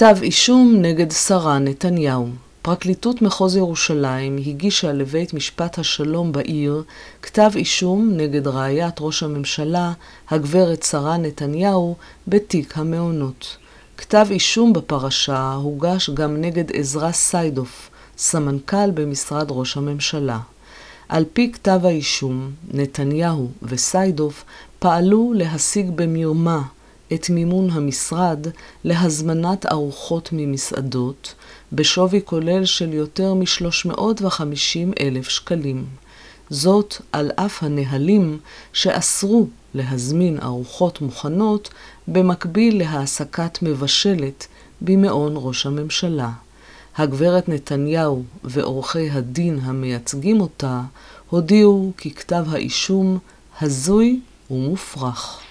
כתב אישום נגד שרה נתניהו. פרקליטות מחוז ירושלים הגישה לבית משפט השלום בעיר כתב אישום נגד רעיית ראש הממשלה, הגברת שרה נתניהו, בתיק המעונות. כתב אישום בפרשה הוגש גם נגד עזרא סיידוף, סמנכ"ל במשרד ראש הממשלה. על פי כתב האישום, נתניהו וסיידוף פעלו להשיג במרמה את מימון המשרד להזמנת ארוחות ממסעדות בשווי כולל של יותר מ-350,000 שקלים. זאת על אף הנהלים שאסרו להזמין ארוחות מוכנות במקביל להעסקת מבשלת במעון ראש הממשלה. הגברת נתניהו ועורכי הדין המייצגים אותה הודיעו כי כתב האישום הזוי ומופרך.